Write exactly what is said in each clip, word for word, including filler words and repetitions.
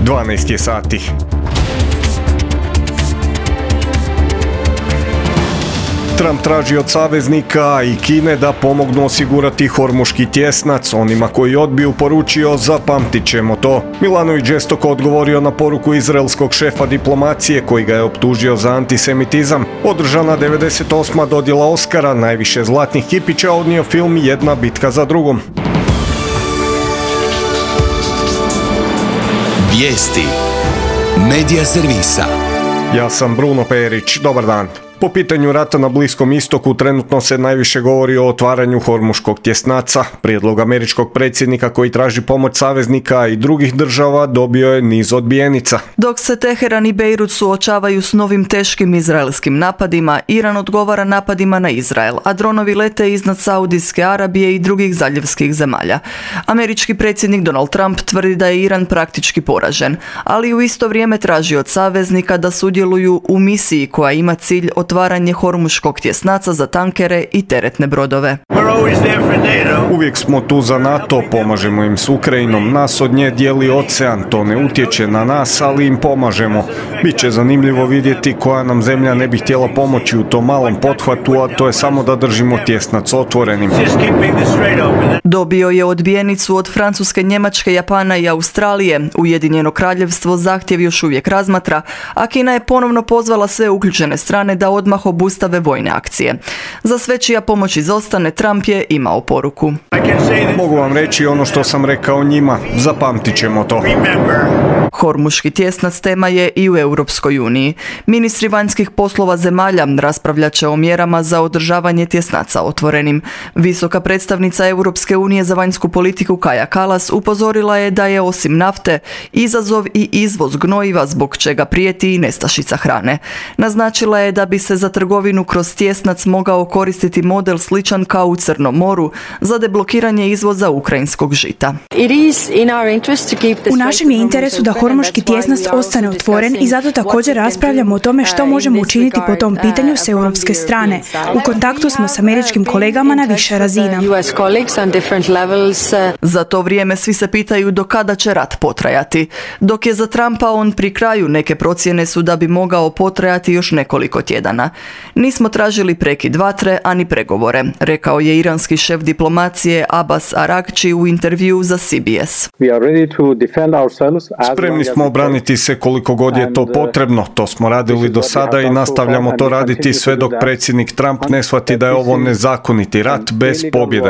dvanaest je sati. Trump traži od saveznika i Kine da pomognu osigurati Hormuški tjesnac. Onima koji odbiju poručio zapamtit ćemo to. Milanović žestoko odgovorio na poruku izraelskog šefa diplomacije koji ga je optužio za antisemitizam. Održana devedeset osma dodjela Oskara, najviše zlatnih kipića odnio film Jedna bitka za drugom. Vijesti Medija servisa. Ja sam Bruno Perić, dobar dan. Po pitanju rata na Bliskom istoku trenutno se najviše govori o otvaranju Hormuškog tjesnaca. Prijedlog američkog predsjednika koji traži pomoć saveznika i drugih država dobio je niz odbijenica. Dok se Teheran i Bejrut suočavaju s novim teškim izraelskim napadima, Iran odgovara napadima na Izrael, a dronovi lete iznad Saudijske Arabije i drugih zaljevskih zemalja. Američki predsjednik Donald Trump tvrdi da je Iran praktički poražen, ali u isto vrijeme traži od saveznika da sudjeluju u misiji koja ima cilj otvaranje Hormuškog tjesnaca za tankere i teretne brodove. Uvijek smo tu za NATO, pomažemo im s Ukrajinom, nas od nje dijeli ocean, to ne utječe na nas, ali im pomažemo. Biće zanimljivo vidjeti koja nam zemlja ne bi htjela pomoći u tom malom pothvatu, a to je samo da držimo tjesnac otvorenim. Dobio je odbijenicu od Francuske, Njemačke, Japana i Australije. Ujedinjeno kraljevstvo zahtjev još uvijek razmatra, a Kina je ponovno pozvala sve uključene strane da odmah obustave vojne akcije. Za sve čija pomoć izostane, Trump je imao poruku. Mogu vam reći ono što sam rekao njima, zapamtit ćemo to. Hormuški tjesnac tema je i u Europskoj uniji. Ministri vanjskih poslova zemalja raspravljat će o mjerama za održavanje tjesnaca otvorenim. Visoka predstavnica Europske unije za vanjsku politiku Kaja Kallas upozorila je da je osim nafte izazov i izvoz gnojiva zbog čega prijeti i nestašica hrane. Naznačila je da bi se za trgovinu kroz tjesnac mogao koristiti model sličan kao u Crnom moru za deblokiranje izvoza ukrajinskog žita. U našem je interesu da Hormuški tjesnac ostane otvoren i zato također raspravljamo o tome što možemo učiniti po tom pitanju s europske strane. U kontaktu smo s američkim kolegama na više razina. Za to vrijeme svi se pitaju do kada će rat potrajati. Dok je za Trumpa on pri kraju, neke procjene su da bi mogao potrajati još nekoliko tjedana. Nismo tražili prekid vatre, ani pregovore, rekao je iranski šef diplomacije Abbas Araghchi u intervjuu za C B S. Spremni smo obraniti se koliko god je to potrebno. To smo radili do sada i nastavljamo to raditi sve dok predsjednik Trump ne shvati da je ovo nezakoniti rat bez pobjede.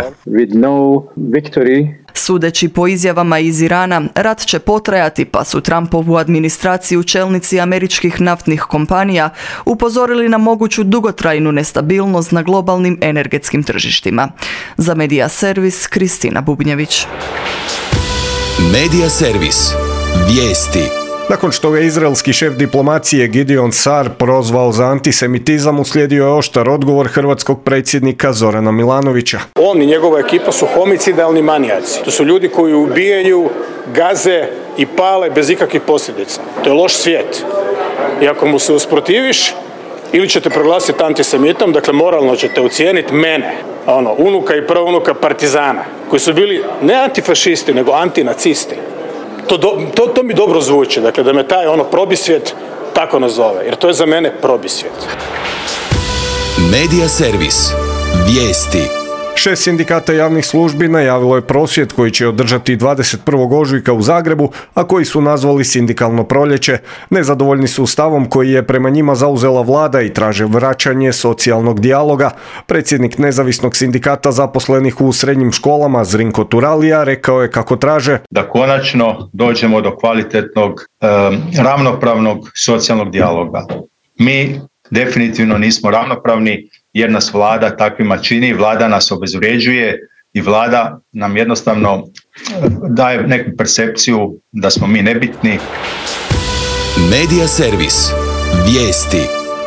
Sudeći po izjavama iz Irana, rat će potrajati, pa su Trumpovu administraciju čelnici američkih naftnih kompanija upozorili na moguću dugotrajnu nestabilnost na globalnim energetskim tržištima. Za Medija servis, Kristina Bubnjević. Medija servis. Vijesti. Nakon što ga izraelski šef diplomacije Gideon Saar prozvao za antisemitizam, uslijedio je oštar odgovor hrvatskog predsjednika Zorana Milanovića. On i njegova ekipa su homicidalni manijaci. To su ljudi koji ubijaju, gaze i pale bez ikakvih posljedica. To je loš svijet. I ako mu se usprotiviš, ili ćete proglasiti antisemitom, dakle moralno ćete ocijeniti mene, ono, unuka i praunuka partizana, koji su bili ne antifašisti, nego antinacisti. To, do, to, to mi dobro zvuči, dakle da me taj ono probisvijet tako nazove, jer to je za mene probisvijet. Medija servis. Vijesti. Šest sindikata javnih službi najavilo je prosvjed koji će održati dvadeset prvog ožujka u Zagrebu, a koji su nazvali sindikalno proljeće. Nezadovoljni su stavom koji je prema njima zauzela vlada i traže vraćanje socijalnog dijaloga. Predsjednik nezavisnog sindikata zaposlenih u srednjim školama Zrinko Turalija rekao je kako traže da konačno dođemo do kvalitetnog, eh, ravnopravnog socijalnog dijaloga. Mi definitivno nismo ravnopravni jer nas vlada takvima čini, vlada nas obezvređuje i vlada nam jednostavno daje neku percepciju da smo mi nebitni. Medija servis. Vijesti.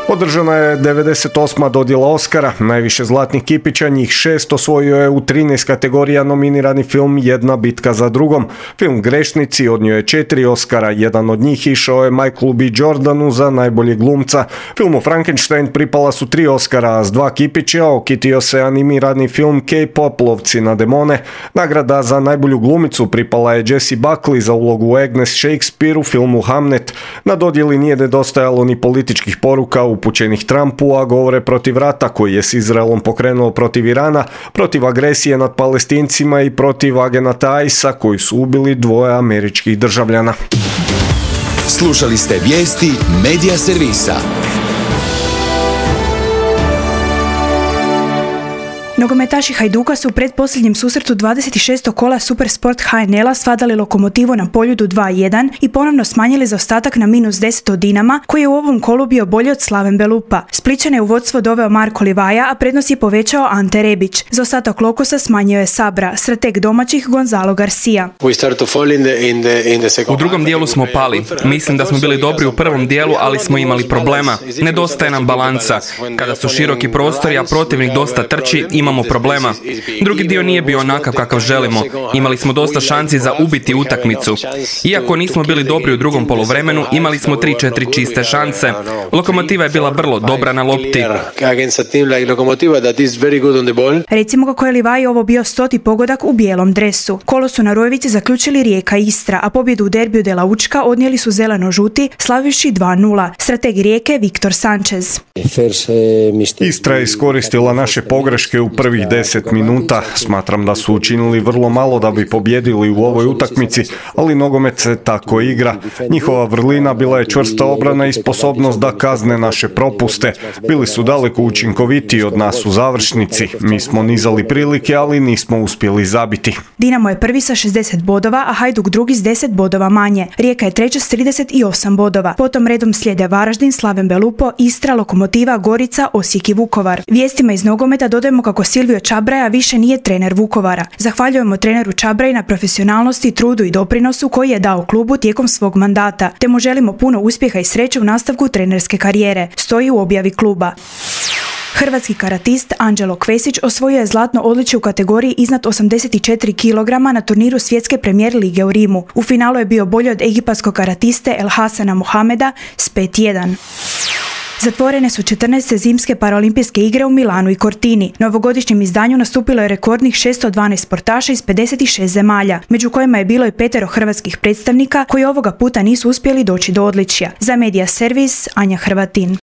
Održana je devedeset osma dodjela Oscara, najviše zlatnih kipića, njih šest osvojio je u trinaest kategorija nominirani film Jedna bitka za drugom. Film Grešnici odnio je četiri Oscara, jedan od njih išao je Michaelu B. Jordanu za najboljeg glumca. Filmu Frankenstein pripala su tri Oscara, a s dva kipića okitio se animirani film K-pop Lovci na demone. Nagrada za najbolju glumicu pripala je Jessie Buckley za ulogu Agnes Shakespeare u filmu Hamnet. Na dodjeli nije nedostajalo ni političkih poruka upućenih Trumpu, a govore protiv rata koji je s Izraelom pokrenuo protiv Irana, protiv agresije nad Palestincima i protiv agenata I S A koji su ubili dvoje američkih državljana. Slušali ste vijesti Medija servisa. Nogometaši Hajduka su u pretposljednjem susretu dvadeset šestog kola Supersport H N L-a svladali Lokomotivu na Poljudu dva jedan i ponovno smanjili zaostatak na minus deset od Dinama, koji je u ovom kolu bio bolji od Slaven Belupa. Splićane u vodstvo doveo Marko Livaja, a prednost je povećao Ante Rebić. Zaostatak Lokosa smanjio je Sabra, strateg domaćih Gonzalo Garcia. U drugom dijelu smo pali. Mislim da smo bili dobri u prvom dijelu, ali smo imali problema. Nedostaje nam balansa. Kada su široki prostori, a protivnik dosta trči, imamo problema. Drugi dio nije bio onakav kakav želimo. Imali smo dosta šansi za ubiti utakmicu. Iako nismo bili dobri u drugom poluvremenu, imali smo tri četiri čiste šanse. Lokomotiva je bila vrlo dobra na lopti. Recimo kako je Livaj ovo bio stoti pogodak u bijelom dresu. Kolo su na Rojevici zaključili Rijeka i Istra, a pobjedu u derbiju de la Učka odnijeli su zeleno-žuti, slavivši dva nula. Strateg Rijeke Viktor Sanchez. Istra je iskoristila naše pogreške u prvih deset minuta. Smatram da su učinili vrlo malo da bi pobjedili u ovoj utakmici, ali nogomet se tako igra. Njihova vrlina bila je čvrsta obrana i sposobnost da kazne naše propuste. Bili su daleko učinkovitiji od nas u završnici. Mi smo nizali prilike, ali nismo uspjeli zabiti. Dinamo je prvi sa šezdeset bodova, a Hajduk drugi s deset bodova manje. Rijeka je treća s trideset osam bodova. Potom redom slijede Varaždin, Slaven Belupo, Istra, Lokomotiva, Gorica, Osijek i Vukovar. Vijestima iz nogometa dodajemo kako Silvio Čabraja više nije trener Vukovara. Zahvaljujemo treneru Čabraji na profesionalnosti, trudu i doprinosu koji je dao klubu tijekom svog mandata, te mu želimo puno uspjeha i sreće u nastavku trenerske karijere, stoji u objavi kluba. Hrvatski karatist Anđelo Kvesić osvojio je zlatno odličje u kategoriji iznad osamdeset četiri kilograma na turniru svjetske premijer lige u Rimu. U finalu je bio bolji od egipatskog karatiste El Hasana Mohameda s pet jedan. Zatvorene su četrnaeste zimske paraolimpijske igre u Milanu i Cortini. Na ovogodišnjem izdanju nastupilo je rekordnih šesto dvanaest sportaša iz pedeset šest zemalja, među kojima je bilo i petero hrvatskih predstavnika koji ovoga puta nisu uspjeli doći do odličja. Za Medija servis, Anja Hrvatin.